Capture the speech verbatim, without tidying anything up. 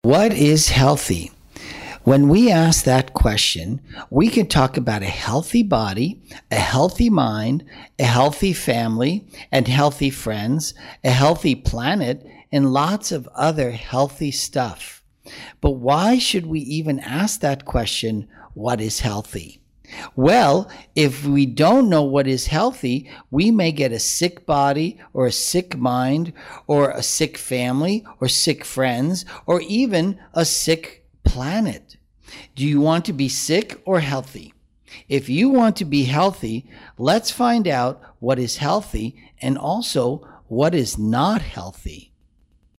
What is healthy? When we ask that question, we can talk about a healthy body, a healthy mind, a healthy family, and healthy friends, a healthy planet, and lots of other healthy stuff. But why should we even ask that question, what is healthy? Well, if we don't know what is healthy, we may get a sick body or a sick mind or a sick family or sick friends or even a sick planet. Do you want to be sick or healthy? If you want to be healthy, let's find out what is healthy and also what is not healthy.